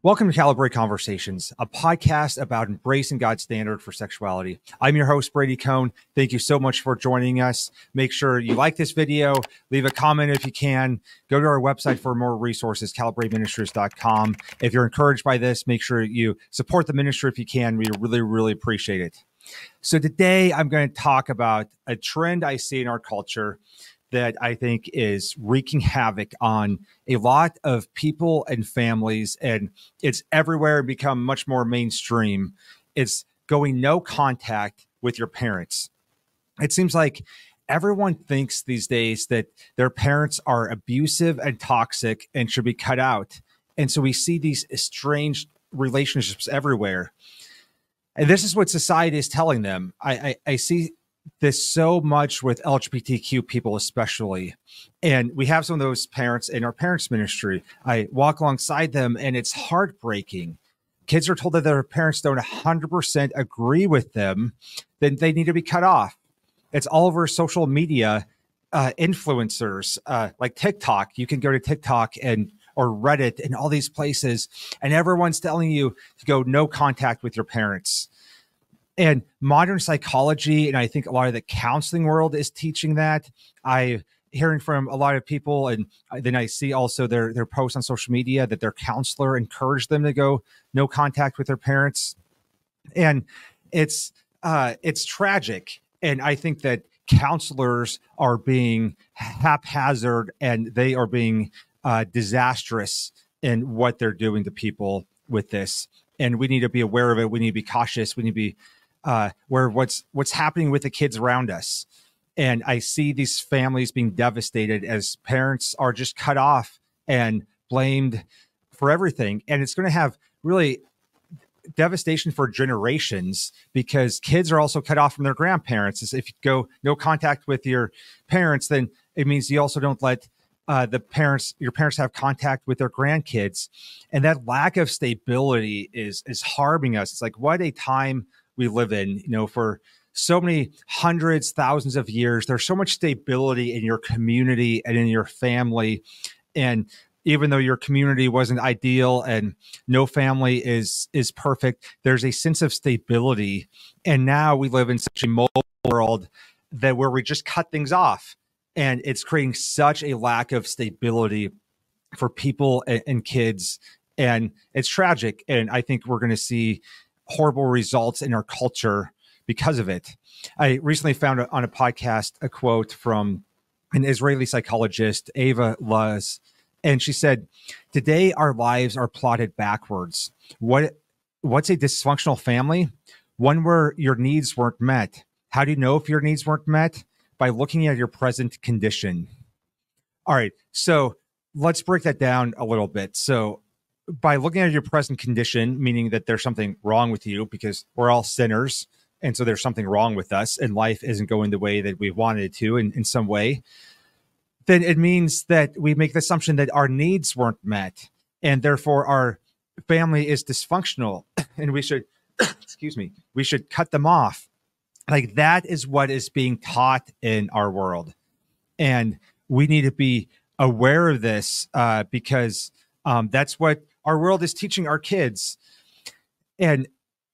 Welcome to Calibrate Conversations, a podcast about embracing God's standard for sexuality. I'm your host, Brady Cohn. Thank you so much for joining us. Make sure you like this video, leave a comment if you can. Go to our website for more resources, calibrateministries.com. If you're encouraged by this, make sure you support the ministry if you can. We really appreciate it. So today I'm going to talk about a trend I see in our culture that I think is wreaking havoc on a lot of people and families, and it's everywhere and become much more mainstream. It's going no contact with your parents. It seems like everyone thinks these days that their parents are abusive and toxic and should be cut out. And so we see these estranged relationships everywhere. And this is what society is telling them. I see this so much with LGBTQ people, especially. And we have some of those parents in our parents' ministry. I walk alongside them and it's heartbreaking. Kids are told that their parents don't 100% agree with them, then they need to be cut off. It's all over social media, influencers like TikTok. You can go to TikTok or Reddit and all these places, and everyone's telling you to go no contact with your parents. And modern psychology, and I think a lot of the counseling world is teaching that. I'm hearing from a lot of people, and then I see also their posts on social media that their counselor encouraged them to go no contact with their parents. And it's tragic. And I think that counselors are being haphazard and they are being disastrous in what they're doing to people with this. And we need to be aware of it. We need to be cautious. We need to be where what's happening with the kids around us. And I see these families being devastated as parents are just cut off and blamed for everything. And it's going to have really devastation for generations because kids are also cut off from their grandparents. If you go no contact with your parents, then it means you also don't let your parents have contact with their grandkids. And that lack of stability is harming us. It's like, what a time we live in, for so many hundreds, thousands of years. There's so much stability in your community and in your family. And even though your community wasn't ideal and no family is perfect, there's a sense of stability. And now we live in such a mobile world where we just cut things off. And it's creating such a lack of stability for people and kids. And it's tragic. And I think we're going to see horrible results in our culture because of it. I recently found on a podcast a quote from an Israeli psychologist, Ava Luz, and she said, "Today our lives are plotted backwards. What's a dysfunctional family? One where your needs weren't met. How do you know if your needs weren't met? By looking at your present condition." All right, so let's break that down a little bit. So by looking at your present condition, meaning that there's something wrong with you because we're all sinners. And so there's something wrong with us and life isn't going the way that we wanted it to in some way. Then it means that we make the assumption that our needs weren't met and therefore our family is dysfunctional and we should, we should cut them off. Like that is what is being taught in our world. And we need to be aware of this because that's what our world is teaching our kids. And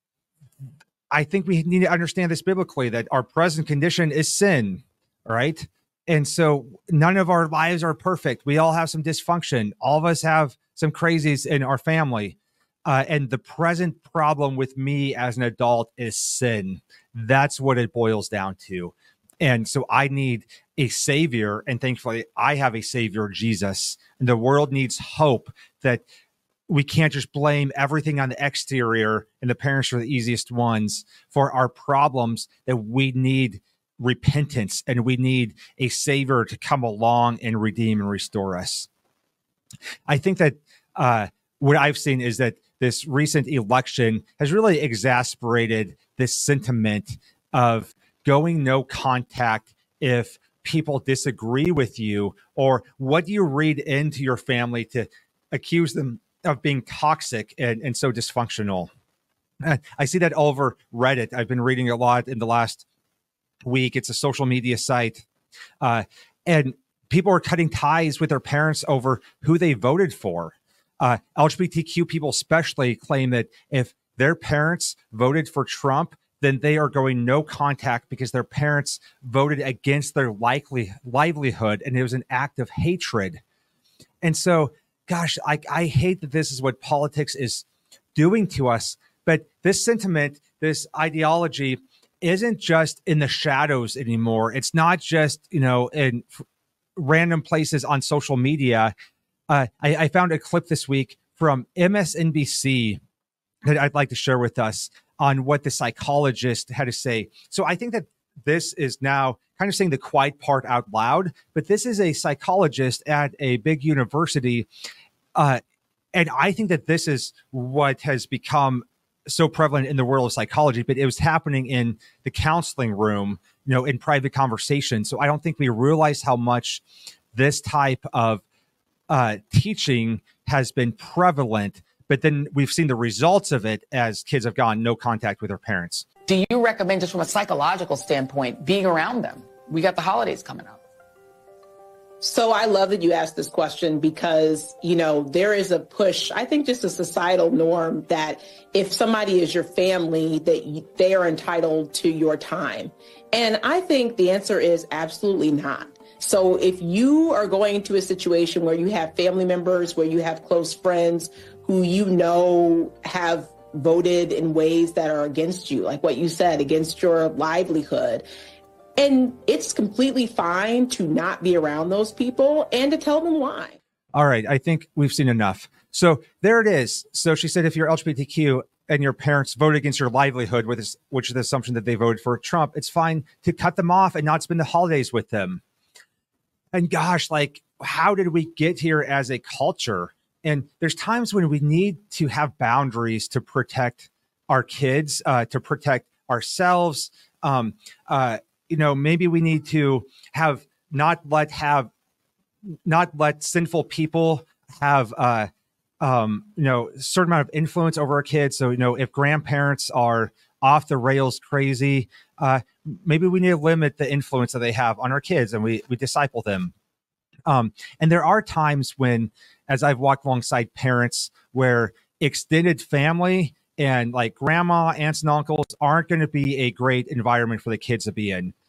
I think we need to understand this biblically, that our present condition is sin, right? And so none of our lives are perfect. We all have some dysfunction. All of us have some crazies in our family. And the present problem with me as an adult is sin. That's what it boils down to. And so I need a savior. And thankfully, I have a savior, Jesus. And the world needs hope that we can't just blame everything on the exterior and the parents are the easiest ones for our problems, that we need repentance and we need a savior to come along and redeem and restore us. I think that what I've seen is that this recent election has really exasperated this sentiment of going no contact if people disagree with you, or what do you read into your family to accuse them of being toxic and so dysfunctional. I see that all over Reddit. I've been reading a lot in the last week. It's a social media site. And people are cutting ties with their parents over who they voted for. LGBTQ people especially claim that if their parents voted for Trump, then they are going no contact because their parents voted against their livelihood, and it was an act of hatred. And so, gosh, I hate that this is what politics is doing to us. But this sentiment, this ideology, isn't just in the shadows anymore. It's not just, in random places on social media. I found a clip this week from MSNBC that I'd like to share with us on what the psychologist had to say. So I think that this is now kind of saying the quiet part out loud, but this is a psychologist at a big university. And I think that this is what has become so prevalent in the world of psychology, but it was happening in the counseling room, in private conversation. So I don't think we realize how much this type of teaching has been prevalent, but then we've seen the results of it as kids have gone no contact with their parents. Do you recommend, just from a psychological standpoint, being around them? We got the holidays coming up. So I love that you asked this question because, there is a push, I think just a societal norm that if somebody is your family, that they are entitled to your time. And I think the answer is absolutely not. So if you are going into a situation where you have family members, where you have close friends who have voted in ways that are against you, like what you said, against your livelihood, and it's completely fine to not be around those people and to tell them why. All right. I think we've seen enough. So there it is. So she said, if you're LGBTQ and your parents voted against your livelihood, which is the assumption that they voted for Trump, it's fine to cut them off and not spend the holidays with them. And gosh, how did we get here as a culture? And there's times when we need to have boundaries to protect our kids, to protect ourselves. Maybe we need to not let sinful people have certain amount of influence over our kids. So if grandparents are off the rails crazy, maybe we need to limit the influence that they have on our kids, and we disciple them. And there are times when, as I've walked alongside parents, where extended family and grandma, aunts, and uncles aren't going to be a great environment for the kids to be in.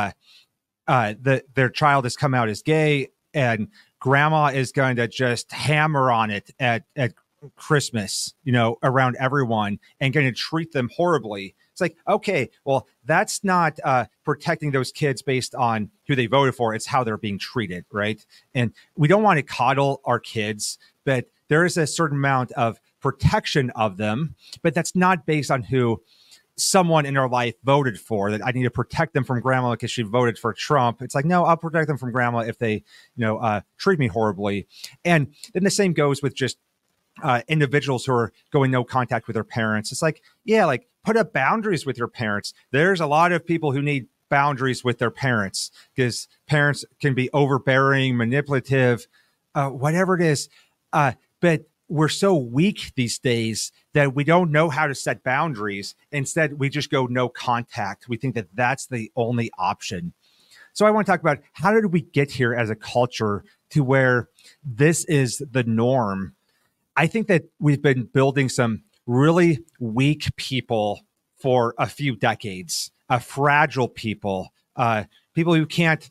Their child has come out as gay, and grandma is going to just hammer on it at Christmas, around everyone, and going to treat them horribly. It's okay, well, that's not protecting those kids based on who they voted for. It's how they're being treated, right? And we don't want to coddle our kids, but there is a certain amount of protection of them, but that's not based on who someone in our life voted for, that I need to protect them from grandma because she voted for Trump. It's no, I'll protect them from grandma if they, treat me horribly. And then the same goes with just individuals who are going no contact with their parents. It's put up boundaries with your parents. There's a lot of people who need boundaries with their parents because parents can be overbearing, manipulative, whatever it is. But we're so weak these days that we don't know how to set boundaries. Instead, we just go no contact. We think that that's the only option. So I want to talk about, how did we get here as a culture to where this is the norm? I think that we've been building some really weak people for a few decades, fragile people, people who can't,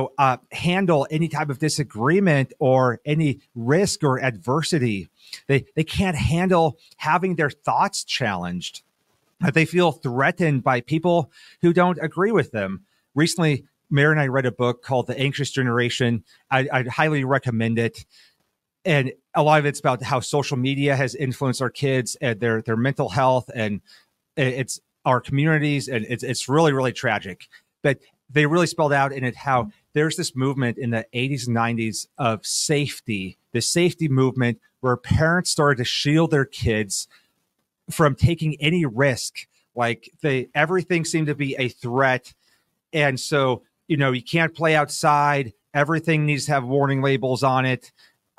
handle any type of disagreement or any risk or adversity. They can't handle having their thoughts challenged. They feel threatened by people who don't agree with them. Recently, Mary and I read a book called The Anxious Generation. I'd highly recommend it. And a lot of it's about how social media has influenced our kids and their mental health, and it's our communities, and it's really, really tragic. But they really spelled out in it how there's this movement in the 80s and 90s of safety, the safety movement, where parents started to shield their kids from taking any risk. Everything seemed to be a threat. And so, you can't play outside. Everything needs to have warning labels on it.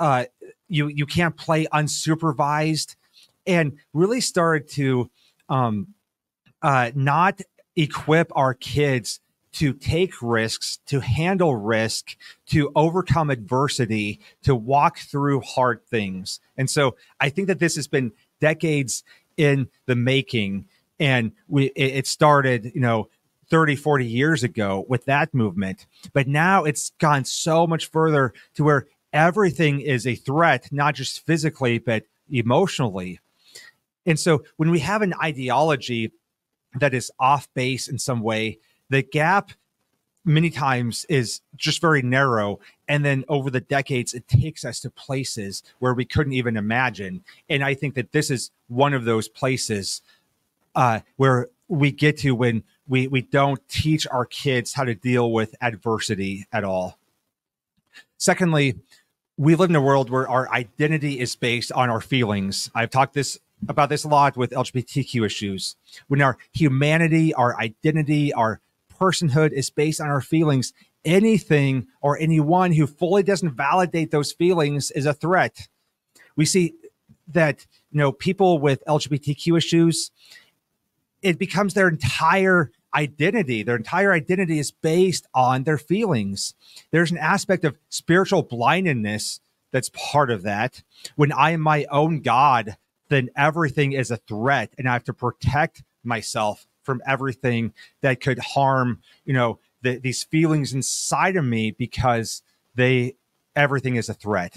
You can't play unsupervised, and really started to not equip our kids to take risks, to handle risk, to overcome adversity, to walk through hard things. And so I think that this has been decades in the making. And it started, 30, 40 years ago with that movement. But now it's gone so much further to where everything is a threat, not just physically, but emotionally. And so when we have an ideology that is off base in some way, the gap many times is just very narrow. And then over the decades, it takes us to places where we couldn't even imagine. And I think that this is one of those places where we get to when we don't teach our kids how to deal with adversity at all. Secondly, we live in a world where our identity is based on our feelings. I've talked about this a lot with LGBTQ issues. When our humanity, our identity, our personhood is based on our feelings, anything or anyone who fully doesn't validate those feelings is a threat. We see that, people with LGBTQ issues, it becomes their entire identity. Their entire identity is based on their feelings. There's an aspect of spiritual blindness that's part of that. When I am my own God, then everything is a threat, and I have to protect myself from everything that could harm, these feelings inside of me because everything is a threat.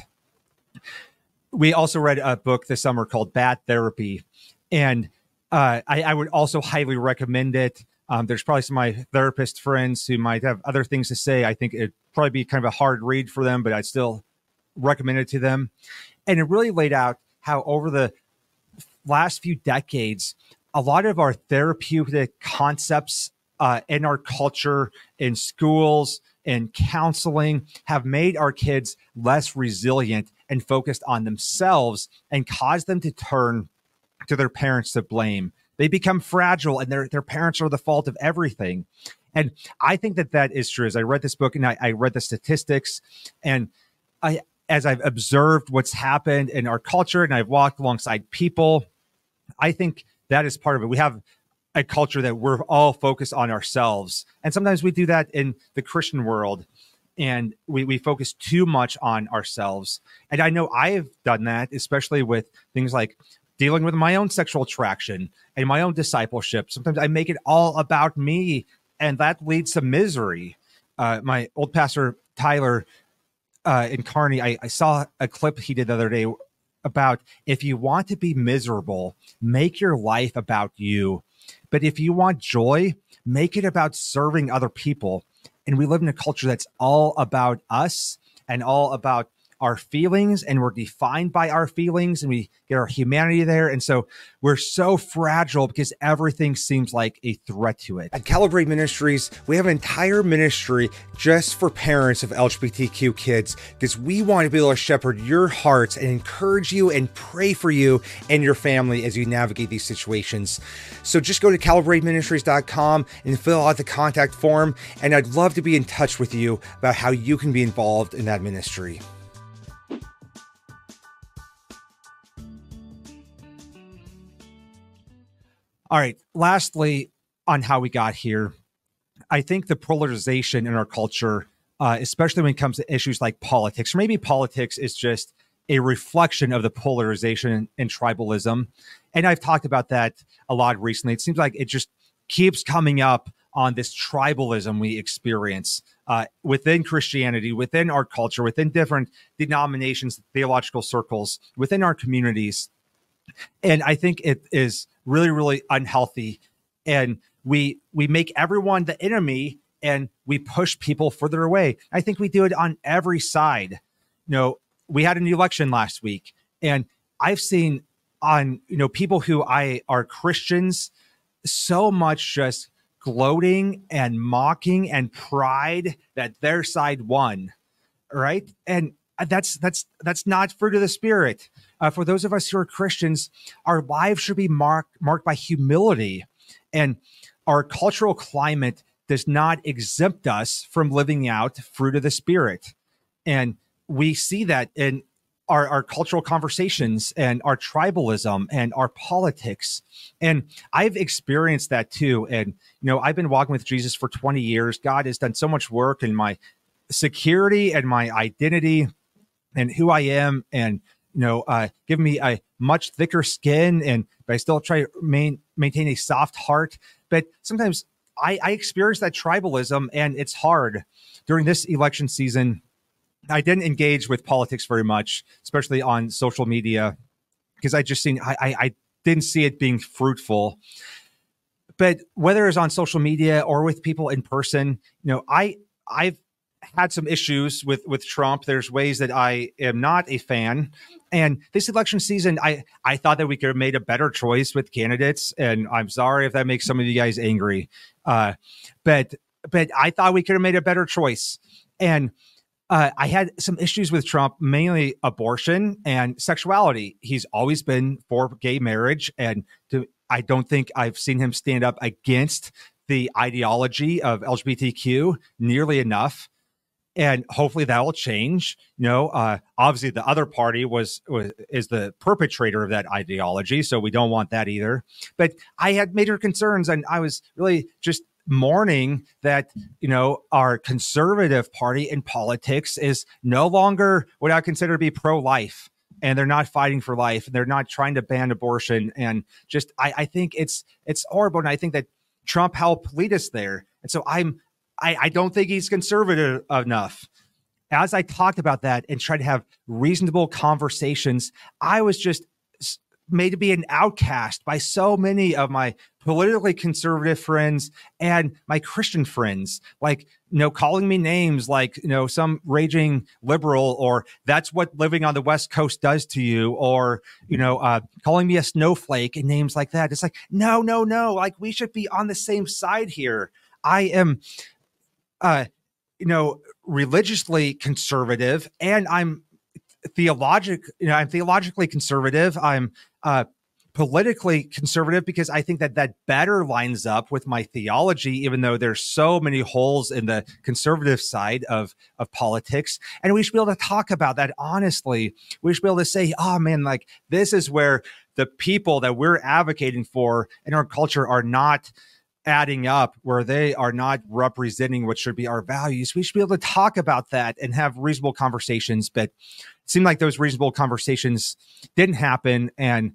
We also read a book this summer called Bad Therapy, and I would also highly recommend it. There's probably some of my therapist friends who might have other things to say. I think it'd probably be kind of a hard read for them, but I'd still recommend it to them. And it really laid out how over the last few decades, a lot of our therapeutic concepts in our culture, in schools, in counseling have made our kids less resilient and focused on themselves and caused them to turn to their parents to blame. They become fragile and their parents are the fault of everything. And I think that is true. As I read this book and I read the statistics, and as I've observed what's happened in our culture and I've walked alongside people, I think that is part of it. We have a culture that we're all focused on ourselves. And sometimes we do that in the Christian world, and we focus too much on ourselves. And I know I have done that, especially with things like dealing with my own sexual attraction and my own discipleship. Sometimes I make it all about me, and that leads to misery. My old pastor, Tyler, in Kearney, I saw a clip he did the other day about, if you want to be miserable, make your life about you. But if you want joy, make it about serving other people. And we live in a culture that's all about us and all about our feelings, and we're defined by our feelings, and we get our humanity there. And so we're so fragile because everything seems like a threat to it. At Calibrate Ministries, we have an entire ministry just for parents of LGBTQ kids, because we want to be able to shepherd your hearts and encourage you and pray for you and your family as you navigate these situations. So just go to calibrateministries.com and fill out the contact form, and I'd love to be in touch with you about how you can be involved in that ministry. All right. Lastly, on how we got here, I think the polarization in our culture, especially when it comes to issues like politics, or maybe politics is just a reflection of the polarization and tribalism. And I've talked about that a lot recently. It seems like it just keeps coming up on this tribalism we experience within Christianity, within our culture, within different denominations, theological circles, within our communities. And I think it is really, really unhealthy. And we make everyone the enemy, and we push people further away. I think we do it on every side. We had an election last week, and I've seen on, people who are Christians, so much just gloating and mocking and pride that their side won. Right. And that's not fruit of the Spirit. For those of us who are Christians, our lives should be marked by humility, and our cultural climate does not exempt us from living out fruit of the Spirit. And we see that in our cultural conversations and our tribalism and our politics. And I've experienced that too. And, I've been walking with Jesus for 20 years. God has done so much work in my security and my identity and who I am, and, give me a much thicker skin, but I still try to maintain a soft heart. But sometimes I experience that tribalism, and it's hard. During this election season, I didn't engage with politics very much, especially on social media, because I didn't see it being fruitful. But whether it's on social media or with people in person, I've had some issues with Trump. There's ways that I am not a fan. And this election season, I thought that we could have made a better choice with candidates. And I'm sorry if that makes some of you guys angry. But I thought we could have made a better choice. And I had some issues with Trump, mainly abortion and sexuality. He's always been for gay marriage. And I don't think I've seen him stand up against the ideology of LGBTQ nearly enough. And hopefully that will change. Obviously the other party is the perpetrator of that ideology, so we don't want that either. But I had major concerns, and I was really just mourning that our conservative party in politics is no longer what I consider to be pro-life, and they're not fighting for life, and they're not trying to ban abortion. And just I think it's horrible, and I think that Trump helped lead us there. And so I don't think he's conservative enough. As I talked about that and tried to have reasonable conversations, I was just made to be an outcast by so many of my politically conservative friends and my Christian friends, like, calling me names like, some raging liberal, or that's what living on the West Coast does to you, or, calling me a snowflake and names like that. It's like, no, like, we should be on the same side here. I am religiously conservative, and I'm theologically conservative. I'm politically conservative because I think that better lines up with my theology, even though there's so many holes in the conservative side of politics. And we should be able to talk about that honestly. We should be able to say, oh man, like, this is where the people that we're advocating for in our culture are not adding up, where they are not representing what should be our values. We should be able to talk about that and have reasonable conversations. But it seemed like those reasonable conversations didn't happen. And,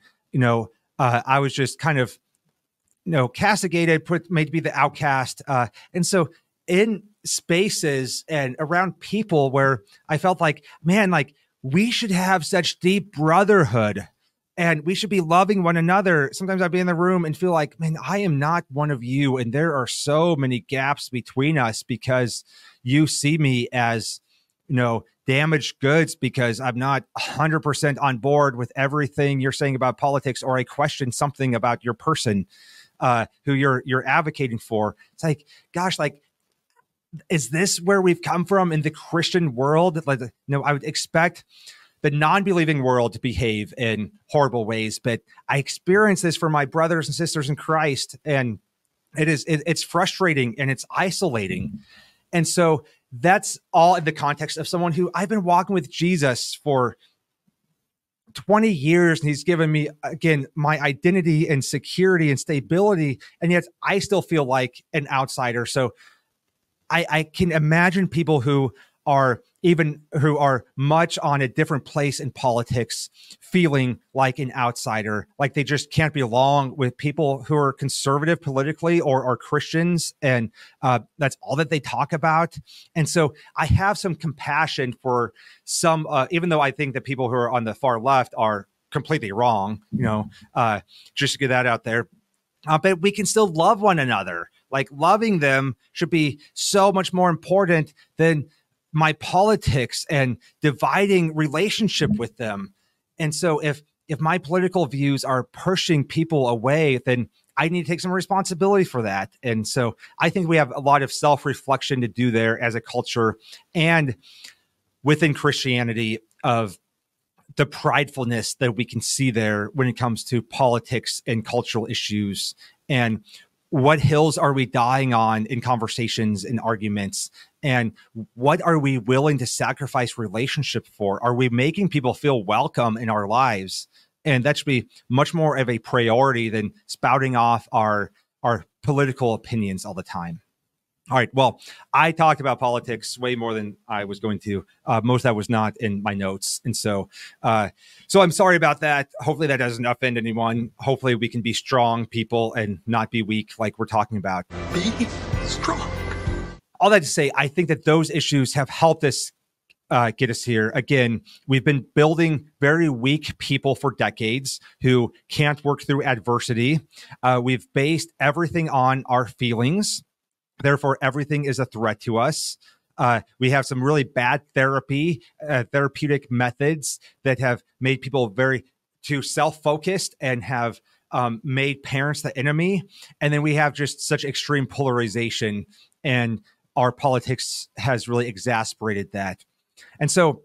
I was just kind of, castigated, made to be the outcast. And so in spaces and around people where I felt like, man, like, we should have such deep brotherhood, and we should be loving one another. Sometimes I'd be in the room and feel like, man, I am not one of you. And there are so many gaps between us because you see me as, damaged goods because I'm not 100% on board with everything you're saying about politics, or I question something about your person who you're advocating for. It's like, gosh, like, is this where we've come from in the Christian world? Like, I would expect the non-believing world to behave in horrible ways, but I experience this for my brothers and sisters in Christ, and it's frustrating and it's isolating. And so that's all in the context of someone who I've been walking with Jesus for 20 years, and he's given me, again, my identity and security and stability, and yet I still feel like an outsider. So I can imagine people who are much on a different place in politics feeling like an outsider, like they just can't belong with people who are conservative politically or are Christians. And that's all that they talk about. And so I have some compassion for some, even though I think that people who are on the far left are completely wrong, just to get that out there. But we can still love one another. Like, loving them should be so much more important than my politics and dividing relationship with them. And so if my political views are pushing people away, then I need to take some responsibility for that. And so I think we have a lot of self-reflection to do there as a culture and within Christianity, of the pridefulness that we can see there when it comes to politics and cultural issues. And what hills are we dying on in conversations and arguments? And what are we willing to sacrifice relationship for? Are we making people feel welcome in our lives? And that should be much more of a priority than spouting off our political opinions all the time. All right. Well, I talked about politics way more than I was going to. Most of that was not in my notes. And so I'm sorry about that. Hopefully that doesn't offend anyone. Hopefully we can be strong people and not be weak like we're talking about. Be strong. All that to say, I think that those issues have helped us get us here. Again, we've been building very weak people for decades who can't work through adversity. We've based everything on our feelings. Therefore, everything is a threat to us. We have some really bad therapeutic methods that have made people very too self-focused and have made parents the enemy. And then we have just such extreme polarization, and our politics has really exasperated that. And so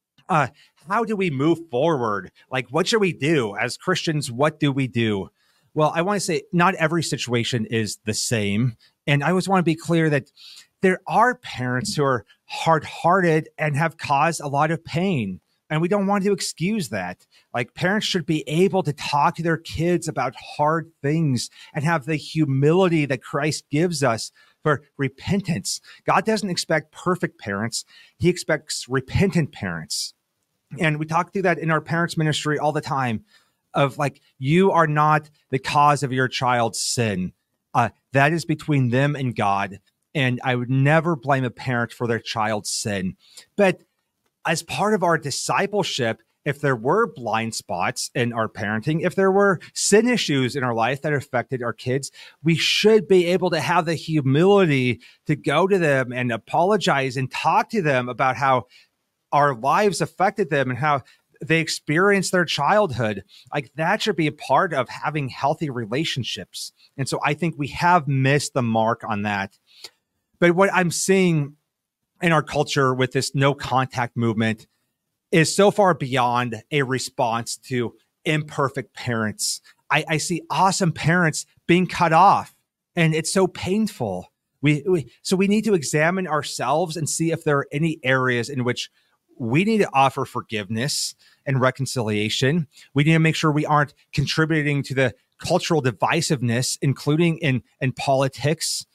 how do we move forward? Like, what should we do as Christians? What do we do? Well, I want to say not every situation is the same. And I always want to be clear that there are parents who are hard-hearted and have caused a lot of pain. And we don't want to excuse that. Like, parents should be able to talk to their kids about hard things and have the humility that Christ gives us for repentance. God doesn't expect perfect parents. He expects repentant parents. And we talk through that in our parents' ministry all the time of like, you are not the cause of your child's sin. That is between them and God. And I would never blame a parent for their child's sin. But as part of our discipleship, if there were blind spots in our parenting, if there were sin issues in our life that affected our kids, we should be able to have the humility to go to them and apologize and talk to them about how our lives affected them and how they experienced their childhood. Like, that should be a part of having healthy relationships. And so I think we have missed the mark on that. But what I'm seeing in our culture with this no contact movement is so far beyond a response to imperfect parents. I see awesome parents being cut off, and it's so painful. So we need to examine ourselves and see if there are any areas in which we need to offer forgiveness and reconciliation. We need to make sure we aren't contributing to the cultural divisiveness, including in politics.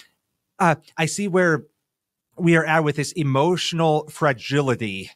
I see where we are at with this emotional fragility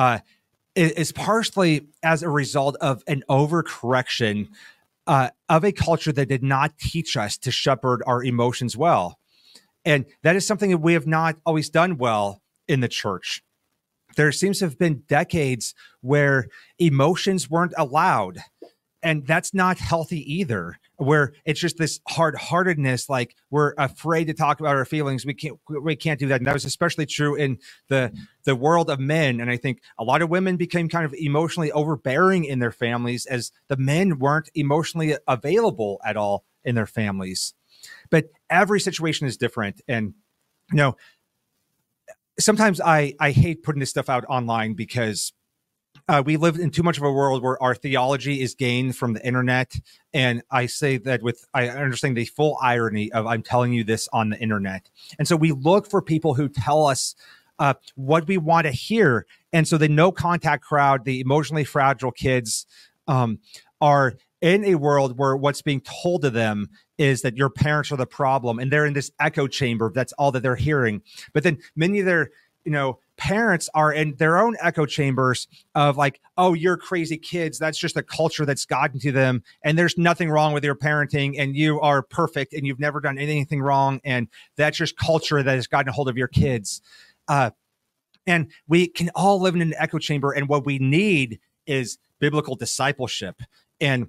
is partially as a result of an overcorrection of a culture that did not teach us to shepherd our emotions well. And that is something that we have not always done well in the church. There seems to have been decades where emotions weren't allowed. And that's not healthy either, where it's just this hard-heartedness, like we're afraid to talk about our feelings. We can't do that. And that was especially true in the world of men. And I think a lot of women became kind of emotionally overbearing in their families as the men weren't emotionally available at all in their families. But every situation is different. And, you know, sometimes I hate putting this stuff out online because we live in too much of a world where our theology is gained from the internet. And I say that I understand the full irony of I'm telling you this on the internet. And so we look for people who tell us what we want to hear. And so the no contact crowd, the emotionally fragile kids are in a world where what's being told to them is that your parents are the problem. And they're in this echo chamber. That's all that they're hearing. But then many of their, parents are in their own echo chambers of like, oh, you're crazy kids. That's just a culture that's gotten to them. And there's nothing wrong with your parenting. And you are perfect. And you've never done anything wrong. And that's just culture that has gotten a hold of your kids. And we can all live in an echo chamber. And what we need is biblical discipleship and,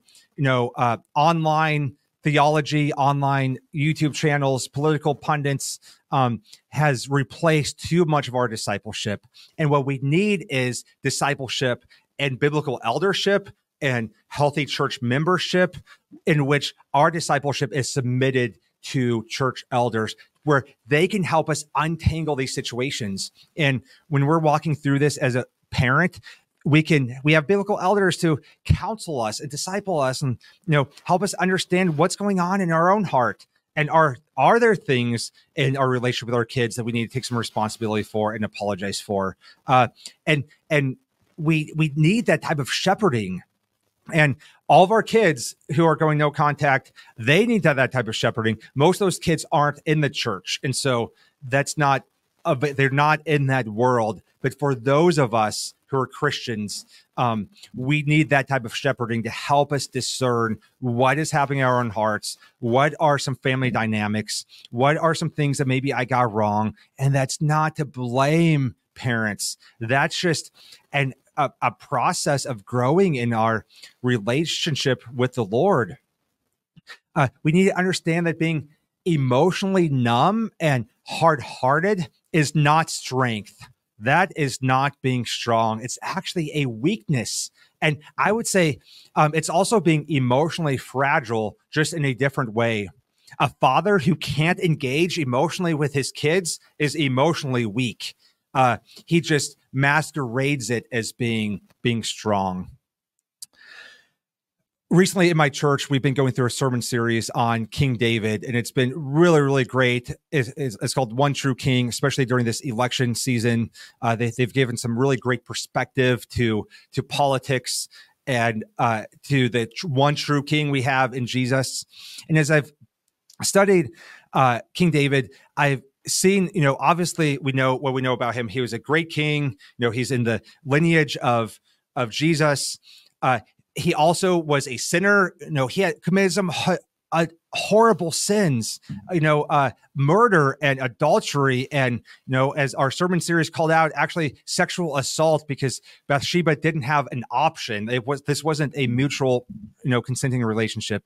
online theology, online YouTube channels, political pundits has replaced too much of our discipleship. And what we need is discipleship and biblical eldership and healthy church membership in which our discipleship is submitted to church elders where they can help us untangle these situations. And when we're walking through this as a parent, we have biblical elders to counsel us and disciple us and, help us understand what's going on in our own heart. And are there things in our relationship with our kids that we need to take some responsibility for and apologize for? And we need that type of shepherding. And all of our kids who are going no contact, they need to have that type of shepherding. Most of those kids aren't in the church. And so they're not in that world. But for those of us who are Christians, we need that type of shepherding to help us discern what is happening in our own hearts. What are some family dynamics? What are some things that maybe I got wrong? And that's not to blame parents. That's just a process of growing in our relationship with the Lord. We need to understand that being emotionally numb and hard-hearted is not strength. That is not being strong. It's actually a weakness. And I would say it's also being emotionally fragile, just in a different way. A father who can't engage emotionally with his kids is emotionally weak. He just masquerades it as being strong. Recently in my church, we've been going through a sermon series on King David, and it's been really, really great. It's called One True King, especially during this election season. They've given some really great perspective to politics and to the one true king we have in Jesus. And as I've studied King David, I've seen, obviously we know what we know about him. He was a great king. He's in the lineage of Jesus. He also was a sinner. He had committed some horrible sins, murder and adultery. And, as our sermon series called out, actually sexual assault, because Bathsheba didn't have an option. This wasn't a mutual, consenting relationship.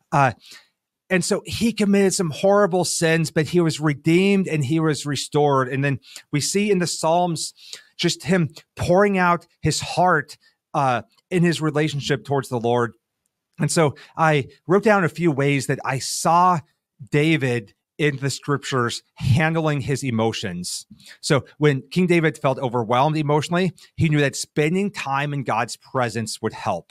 And so he committed some horrible sins, but he was redeemed and he was restored. And then we see in the Psalms just him pouring out his heart in his relationship towards the Lord. And so I wrote down a few ways that I saw David in the scriptures handling his emotions. So when King David felt overwhelmed emotionally, he knew that spending time in God's presence would help.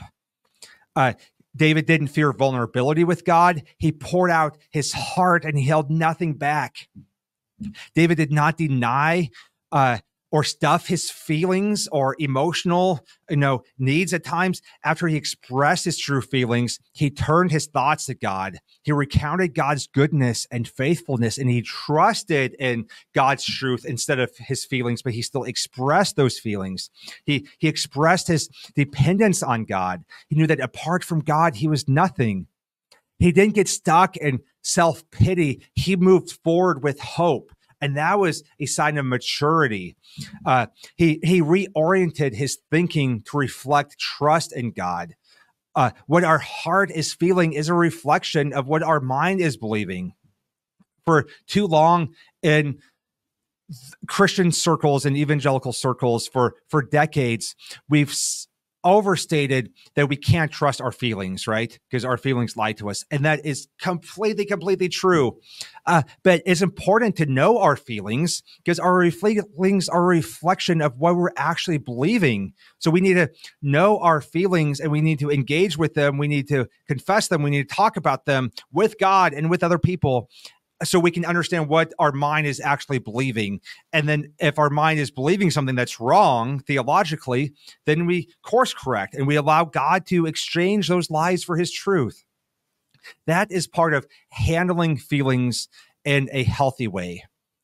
David didn't fear vulnerability with God. He poured out his heart and he held nothing back. David did not deny or stuff his feelings or emotional, needs at times. After he expressed his true feelings, he turned his thoughts to God. He recounted God's goodness and faithfulness, and he trusted in God's truth instead of his feelings, but he still expressed those feelings. He expressed his dependence on God. He knew that apart from God, he was nothing. He didn't get stuck in self-pity. He moved forward with hope. And that was a sign of maturity. He reoriented his thinking to reflect trust in God. What our heart is feeling is a reflection of what our mind is believing. For too long in Christian circles and evangelical circles, for decades, we've overstated that we can't trust our feelings, right? Because our feelings lie to us. And that is completely true. But it's important to know our feelings, because our feelings are a reflection of what we're actually believing. So we need to know our feelings and we need to engage with them. We need to confess them. We need to talk about them with God and with other people, so we can understand what our mind is actually believing. And then if our mind is believing something that's wrong theologically, then we course correct and we allow God to exchange those lies for his truth. That is part of handling feelings in a healthy way.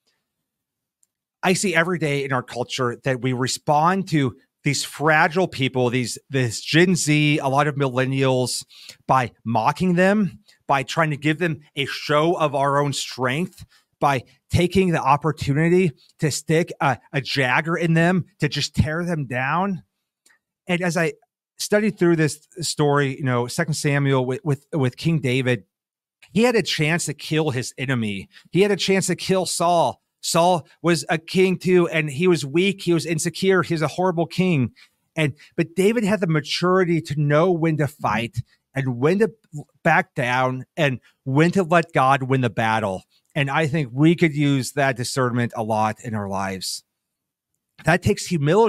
I see every day in our culture that we respond to these fragile people, this Gen Z, a lot of millennials, by mocking them, by trying to give them a show of our own strength, by taking the opportunity to stick a dagger in them, to just tear them down. And as I studied through this story, 2 Samuel with King David, he had a chance to kill his enemy. He had a chance to kill Saul. Saul was a king too, and he was weak. He was insecure. He was a horrible king. But David had the maturity to know when to fight and when to back down and when to let God win the battle. And I think we could use that discernment a lot in our lives. That takes humility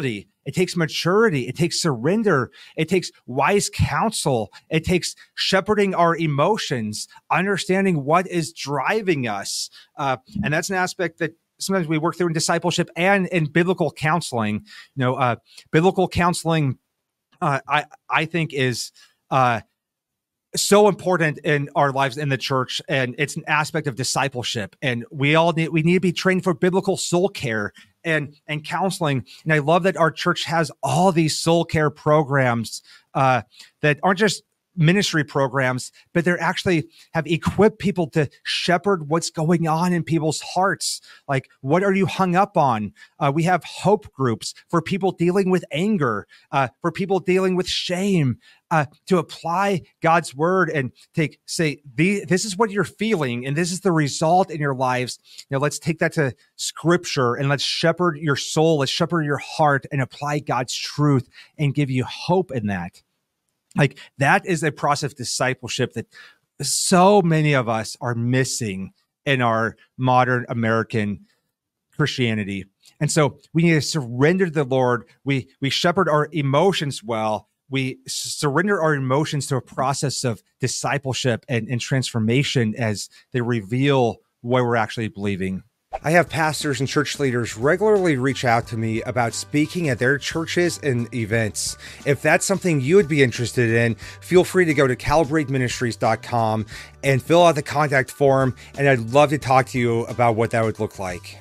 It takes maturity. It takes surrender. It takes wise counsel. It takes shepherding our emotions, understanding what is driving us. And that's an aspect that sometimes we work through in discipleship and in biblical counseling. Biblical counseling, I think, is so important in our lives in the church, and it's an aspect of discipleship. And we need to be trained for biblical soul care and counseling. And I love that our church has all these soul care programs that aren't just ministry programs, but they're actually have equipped people to shepherd what's going on in people's hearts. Like, what are you hung up on? We have hope groups for people dealing with anger, for people dealing with shame, to apply God's word and say, this is what you're feeling, and this is the result in your lives. Let's take that to scripture and let's shepherd your soul, let's shepherd your heart and apply God's truth and give you hope in that. Like, that is a process of discipleship that so many of us are missing in our modern American Christianity. And so we need to surrender to the Lord. We shepherd our emotions well. We surrender our emotions to a process of discipleship and transformation as they reveal what we're actually believing. I have pastors and church leaders regularly reach out to me about speaking at their churches and events. If that's something you would be interested in, feel free to go to calibrateministries.com and fill out the contact form, and I'd love to talk to you about what that would look like.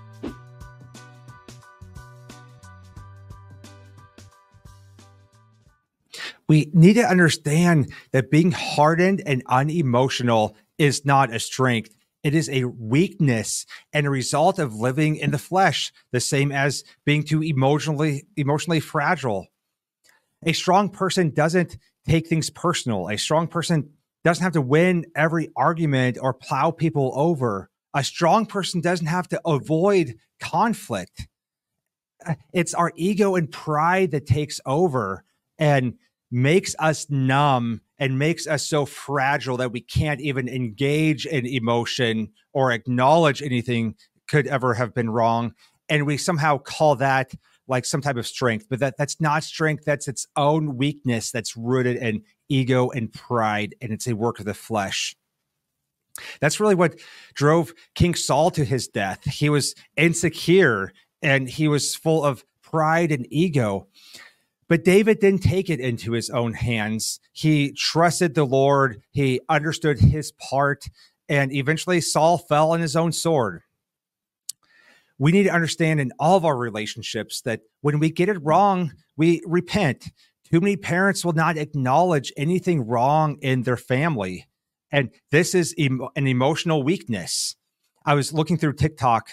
We need to understand that being hardened and unemotional is not a strength. It is a weakness and a result of living in the flesh, the same as being too emotionally fragile. A strong person doesn't take things personal. A strong person doesn't have to win every argument or plow people over. A strong person doesn't have to avoid conflict. It's our ego and pride that takes over and makes us numb and makes us so fragile that we can't even engage in emotion or acknowledge anything could ever have been wrong. And we somehow call that like some type of strength, but that's not strength. That's its own weakness that's rooted in ego and pride, and it's a work of the flesh. That's really what drove King Saul to his death. He was insecure and he was full of pride and ego. But David didn't take it into his own hands. He trusted the Lord. He understood his part. And eventually Saul fell on his own sword. We need to understand in all of our relationships that when we get it wrong, we repent. Too many parents will not acknowledge anything wrong in their family. And this is an emotional weakness. I was looking through TikTok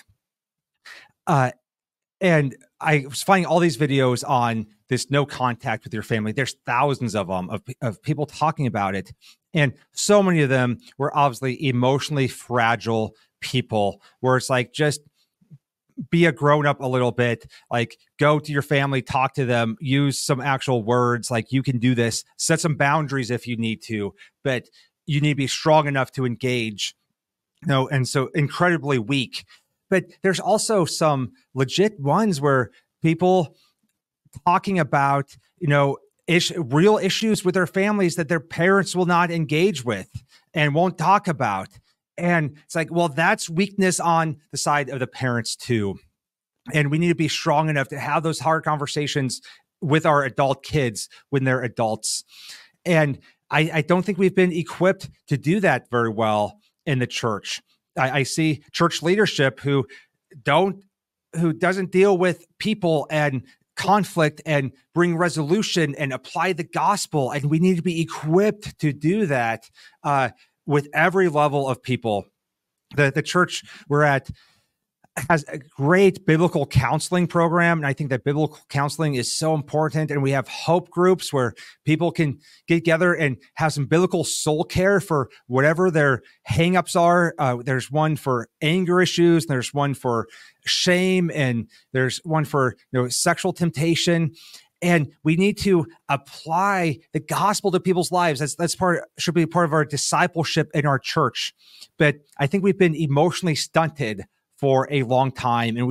and I was finding all these videos on this no contact with your family. There's thousands of them of people talking about it. And so many of them were obviously emotionally fragile people where it's like, just be a grown up a little bit, like go to your family, talk to them, use some actual words. Like, you can do this, set some boundaries if you need to, but you need to be strong enough to engage. And so incredibly weak. But there's also some legit ones where people talking about, real issues with their families that their parents will not engage with and won't talk about. And it's like, well, that's weakness on the side of the parents too. And we need to be strong enough to have those hard conversations with our adult kids when they're adults. And I don't think we've been equipped to do that very well in the church. I see church leadership who doesn't deal with people and conflict and bring resolution and apply the gospel. And we need to be equipped to do that with every level of people. The church we're at has a great biblical counseling program. And I think that biblical counseling is so important. And we have hope groups where people can get together and have some biblical soul care for whatever their hangups are. There's one for anger issues. There's one for shame. And there's one for sexual temptation. And we need to apply the gospel to people's lives. That's should be part of our discipleship in our church. But I think we've been emotionally stunted for a long time, and we have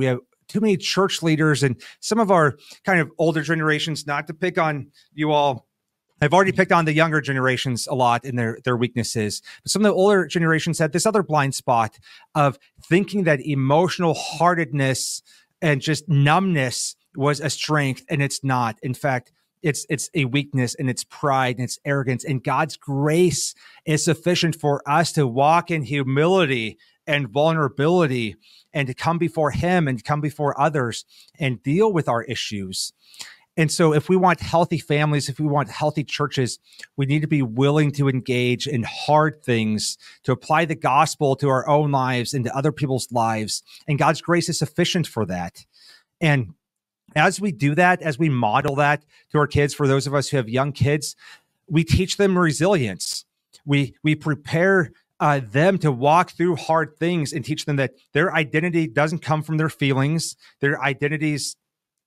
too many church leaders and some of our kind of older generations, not to pick on you all. I've already picked on the younger generations a lot in their weaknesses, but some of the older generations had this other blind spot of thinking that emotional heartedness and just numbness was a strength, and it's not. In fact, it's a weakness, and it's pride, and it's arrogance, and God's grace is sufficient for us to walk in humility and vulnerability and to come before him and come before others and deal with our issues. And so if we want healthy families, if we want healthy churches, we need to be willing to engage in hard things, to apply the gospel to our own lives and to other people's lives. And God's grace is sufficient for that. And as we do that, as we model that to our kids, for those of us who have young kids, we teach them resilience. We prepare them to walk through hard things and teach them that their identity doesn't come from their feelings. Their identities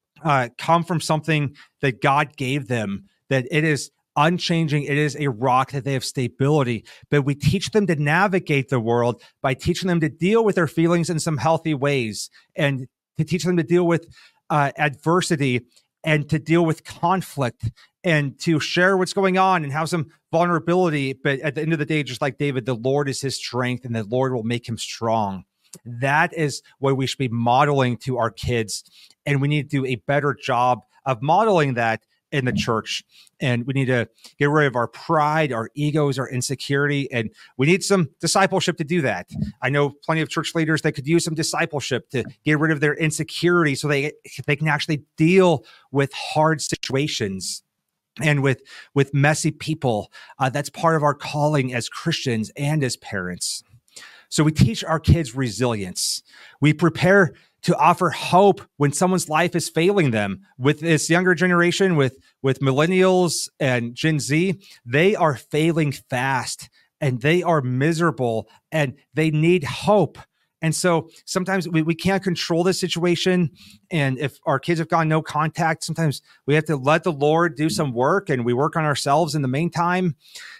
come from something that God gave them, that it is unchanging. It is a rock, that they have stability. But we teach them to navigate the world by teaching them to deal with their feelings in some healthy ways, and to teach them to deal with adversity and to deal with conflict and to share what's going on and have some vulnerability. But at the end of the day, just like David, the Lord is his strength and the Lord will make him strong. That is what we should be modeling to our kids. And we need to do a better job of modeling that in the church. And we need to get rid of our pride, our egos, our insecurity. And we need some discipleship to do that. I know plenty of church leaders that could use some discipleship to get rid of their insecurity so they can actually deal with hard situations and with messy people. That's part of our calling as Christians and as parents. So we teach our kids resilience. We prepare to offer hope when someone's life is failing them. With this younger generation, with millennials and Gen Z, they are failing fast and they are miserable and they need hope. And so sometimes we can't control the situation. And if our kids have gone no contact, sometimes we have to let the Lord do some work, and we work on ourselves in the meantime.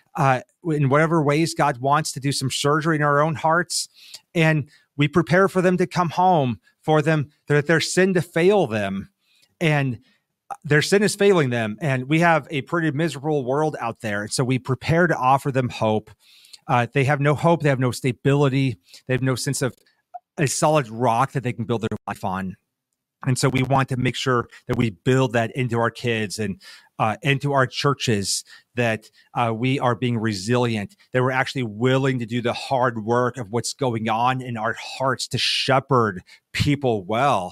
In whatever ways God wants to do some surgery in our own hearts. And we prepare for them to come home, for them, their sin to fail them. And their sin is failing them. And we have a pretty miserable world out there. And so we prepare to offer them hope. They have no hope. They have no stability. They have no sense of a solid rock that they can build their life on. And so we want to make sure that we build that into our kids and into our churches, that we are being resilient, that we're actually willing to do the hard work of what's going on in our hearts to shepherd people well.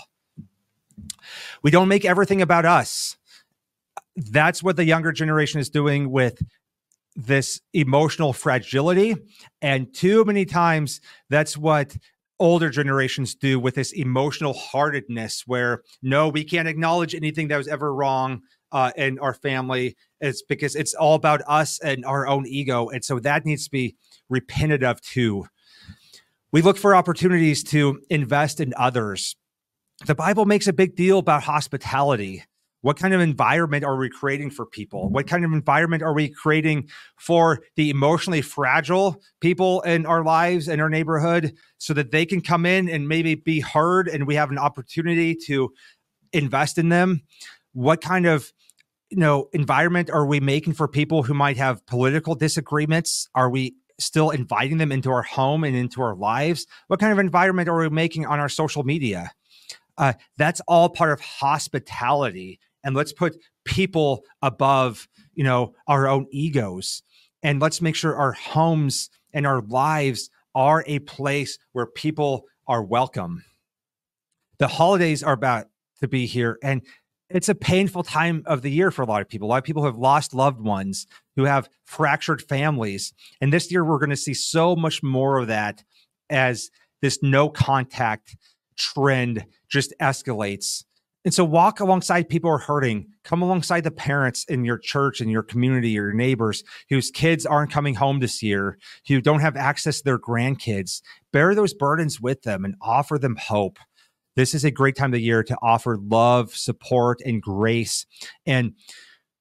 We don't make everything about us. That's what the younger generation is doing with this emotional fragility. And too many times, that's what older generations do with this emotional heartedness, where no, we can't acknowledge anything that was ever wrong in our family. It's because it's all about us and our own ego. And so that needs to be repented of too. We look for opportunities to invest in others. The Bible makes a big deal about hospitality. What kind of environment are we creating for people? What kind of environment are we creating for the emotionally fragile people in our lives and our neighborhood, so that they can come in and maybe be heard and we have an opportunity to invest in them? What kind of environment are we making for people who might have political disagreements? Are we still inviting them into our home and into our lives? What kind of environment are we making on our social media? That's all part of hospitality. And let's put people above, our own egos. And let's make sure our homes and our lives are a place where people are welcome. The holidays are about to be here, and it's a painful time of the year for a lot of people. A lot of people have lost loved ones, who have fractured families. And this year, we're going to see so much more of that as this no contact trend just escalates. And so walk alongside people who are hurting. Come alongside the parents in your church, in your community, your neighbors whose kids aren't coming home this year, who don't have access to their grandkids. Bear those burdens with them and offer them hope. This is a great time of the year to offer love, support, and grace. And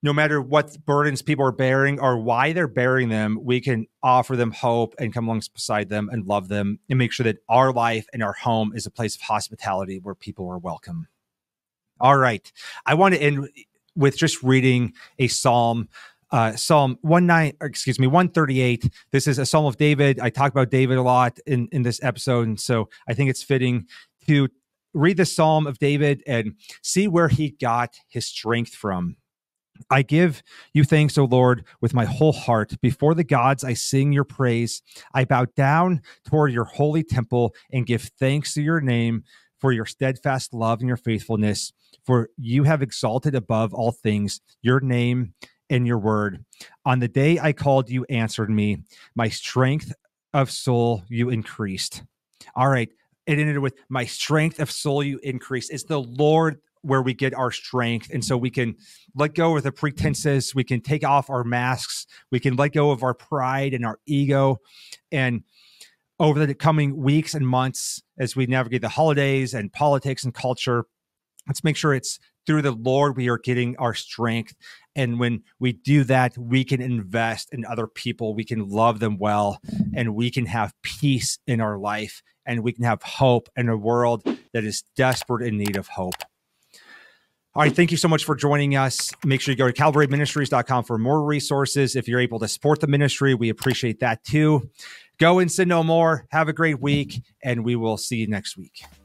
no matter what burdens people are bearing or why they're bearing them, we can offer them hope and come alongside them and love them and make sure that our life and our home is a place of hospitality where people are welcome. All right. I want to end with just reading a Psalm, Psalm 138. This is a Psalm of David. I talk about David a lot in this episode. And so I think it's fitting to read the Psalm of David and see where he got his strength from. I give you thanks, O Lord, with my whole heart. Before the gods, I sing your praise. I bow down toward your holy temple and give thanks to your name for your steadfast love and your faithfulness. For you have exalted above all things your name and your word. On the day I called, you answered me. My strength of soul you increased. All right. It ended with my strength of soul you increased. It's the Lord where we get our strength. And so we can let go of the pretenses. We can take off our masks. We can let go of our pride and our ego. And over the coming weeks and months, as we navigate the holidays and politics and culture, let's make sure it's through the Lord we are getting our strength. And when we do that, we can invest in other people. We can love them well, and we can have peace in our life, and we can have hope in a world that is desperate in need of hope. All right. Thank you so much for joining us. Make sure you go to calvaryministries.com for more resources. If you're able to support the ministry, we appreciate that too. Go and sin no more. Have a great week, and we will see you next week.